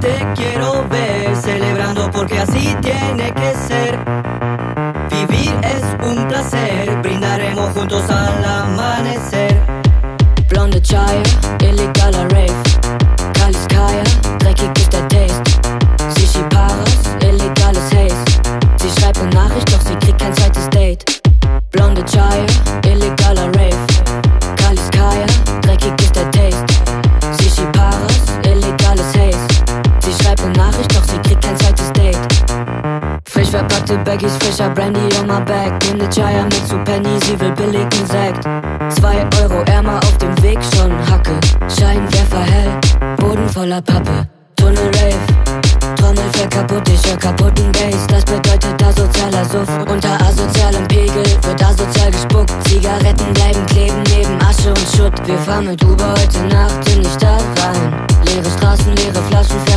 te quiero ver, celebrando porque así tiene que ser. Vivir es un placer, brindaremos juntos al amanecer. Blonde Chaya, illegaler Rave. Kaliskaya, dreckig ist der Taste. Shishi Paras, illegales Haze. Sie schreibt eine Nachricht, doch sie kriegt kein zweites Date. Blonde Chaya, illegaler Rave. Kaliskaya, dreckig ist der Taste. Shishi Paras, illegales Haze. Sie schreibt eine Nachricht, doch sie kriegt kein zweites Date. Frisch verpackte Baggies, frischer Brandy on my back. Nimm ne Chaya mit zu Penny, sie will billigen Sekt. 2 Euro Ärmer auf dem Weg, schon Hacke. Scheinwerfer hell, Boden voller Pappe. Tunnel Rave, Trommel fällt kaputt, ich hör kaputten Bass. Das bedeutet asozialer Suff. Unter asozialem Pegel wird asozial gespuckt. Zigaretten bleiben kleben neben Asche und Schutt. Wir fahren mit Uber heute Nacht in die Stadt rein. Leere Straßen, leere Flaschen.